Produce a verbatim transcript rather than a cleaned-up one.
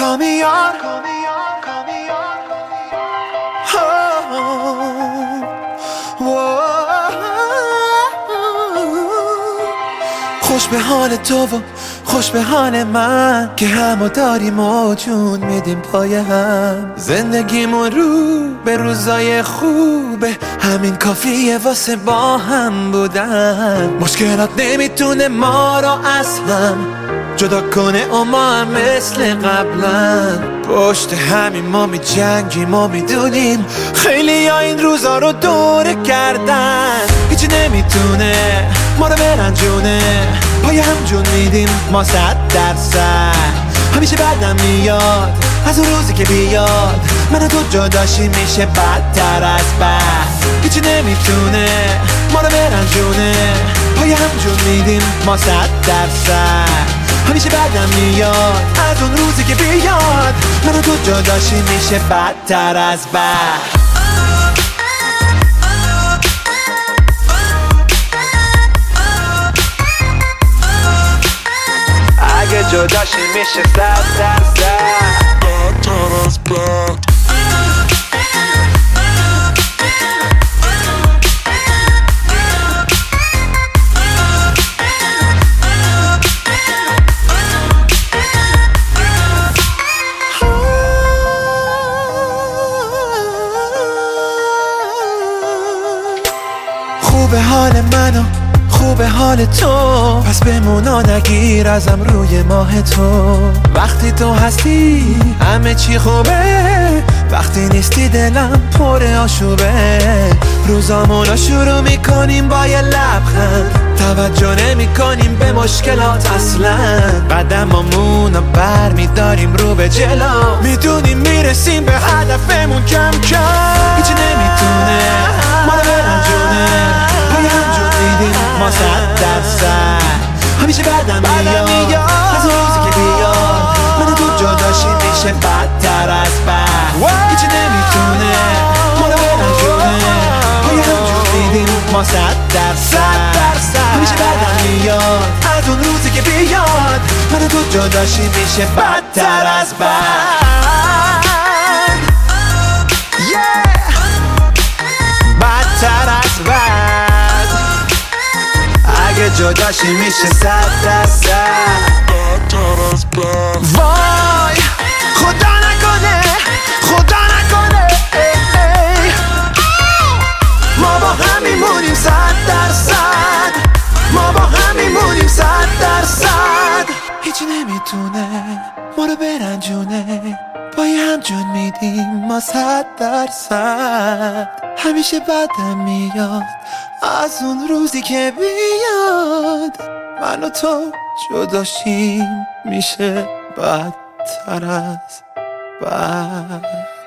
Call me on. خوش به حال تو و خوش به حال من که همو داریم و جون میدیم پای هم. زندگیمون رو به روزای خوبه، همین کافیه واسه با هم بودن. مشکلات نمیتونه ما رو از هم جدا کنه و ما هم مثل قبلا پشت همین ما می جنگیم و میدونیم خیلی ها این روزا رو دوره کردن. هیچی نمیتونه ما رو برنجونه، پای هم جون میدیم ما صد درصد. همیشه بعدم میاد از اون روزی که بیاد من و تو جداشی میشه بدتر از بد. هیچی نمیتونه ما رو برنجونه، پای هم جون میدیم ما صد درصد. همیشه بعدم میاد از اون روزی که بیاد من و تو جداشی میشه بدتر از بد. اگه جداشی میشه صد درصد بدتر از بد. خوبه حال منو خوبه حال تو، پس بمونا نگیر ازم روی ماه تو. وقتی تو هستی همه چی خوبه، وقتی نیستی دلم پر آشوبه. روزامونو شروع میکنیم با یه لبخند، توجه نمی کنیم به مشکلات اصلا. قدمامونو بر میداریم رو به جلو، میدونیم میرسیم به هدفمون کم کم. هیچی نمیتونه ما رو برنجونه، پای هم جون میدیم ما صد درصد. همیشه بعدم میاد از اون روزی که بیاد من و تو جداشی میشه بدتر از بد. هیچی نمیتونه ما رو برنجونه، پای هم جون میدیم ما صد درصد. همیشه بعدم میاد از اون روزی که بیاد من و تو جداشی میشه بدتر از بد. بدتر از بد. اگه جداشی میشه صد درصد بدتر از بد. وای خدا نکنه خدا نکنه ای ای. ما با هم میمونیم صد درصد، ما با هم میمونیم صد درصد. هیچی نمیتونه ما رو برنجونه، پای هم جون میدیم ما صد درصد. همیشه بعدم میاد از اون روزی که بیاد من و تو جداشیم میشه بدتر از بد.